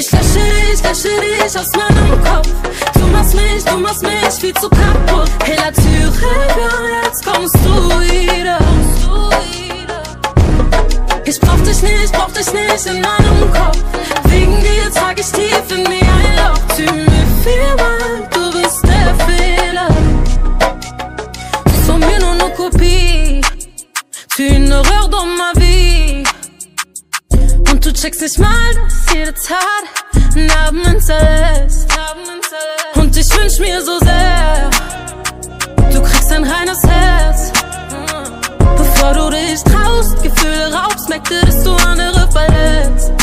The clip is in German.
Ich lösche dich aus meinem Kopf. Du machst mich viel zu kaputt. Hey, la Türe, jetzt kommst du wieder. Ich brauch dich nicht in meinem Kopf. Wegen dir trag ich tief in mir ein Loch. Tu me fais mal, du bist der Fehler. Tu es von mir nur eine Kopie. Tu es une erreur dans ma vie. Und du checkst nicht mal, dass jede Tat Narben hinterlässt. Und ich wünsch mir so sehr, du kriegst ein reines Herz. Bevor du dich traust, Gefühle raubst, merkte, dass du andere verletzt.